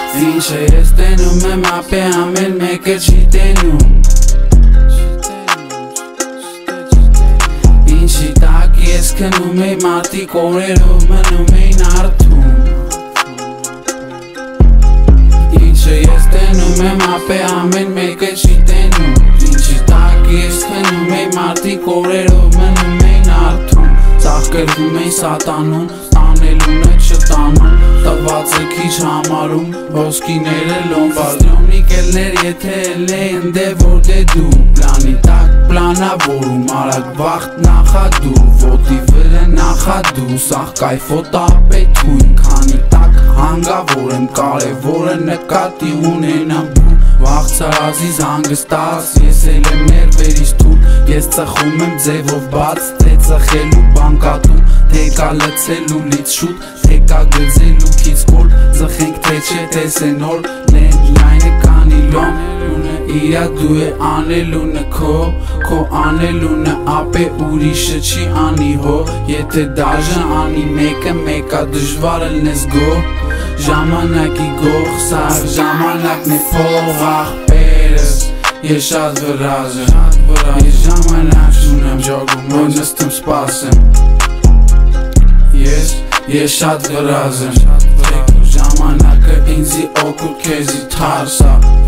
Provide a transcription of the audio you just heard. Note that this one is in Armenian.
Ինչ ես տենում եմ ապե ամեն մեկը չի տենում Ինչի տակ ես քնում էի մարդիկ օրերով մնում էին արթուն Ինչը ես տենում եմ ապե ամեն մեկը չի տենում Ինչի տակ ես քնում էի մարդիկ օրերով մնում էին արթուն Ծաղկերվում էին սատանում, տանելունը չտանում Տվածը քիչ համարում, ոսկիները լոմբարդյոնիկ էլներ եթե էլե ընդե որ դե դու Պլանի տակ պլանավորում, արագ վաղտ նախադու Ոտի վրը նախադու, սաղ կայֆոտ ապետույն Քանի տակ հանգավոր եմ, կարևորը նկատի ունենամ Վաղ ծարազի զանգստած, ես էլ եմ ներվերից թուլ Ես ծխում եմ ձևով բաց, թե ծխելու բանկատում Թե կա լծելու լից շուտ, թե կա գծելու քից կոլ Ձխենք թե չէ տեսենոր, լենդլայնը կանիլոն Իրա դու է անելունը քո անելունը ապե ուրիշը չի անի հո Եթե դաժը անի մեկը դժվար լնես գո Ժամանակի գող սաղ, ժամանակն է փող աղպերս Ես շատ վրազ եմ, ես ժամանակ չունեմ ջոգում, որ նստում սպասեմ Ես շատ վրազ եմ, ժամանակը ինձի օգուտ քեզի թարսա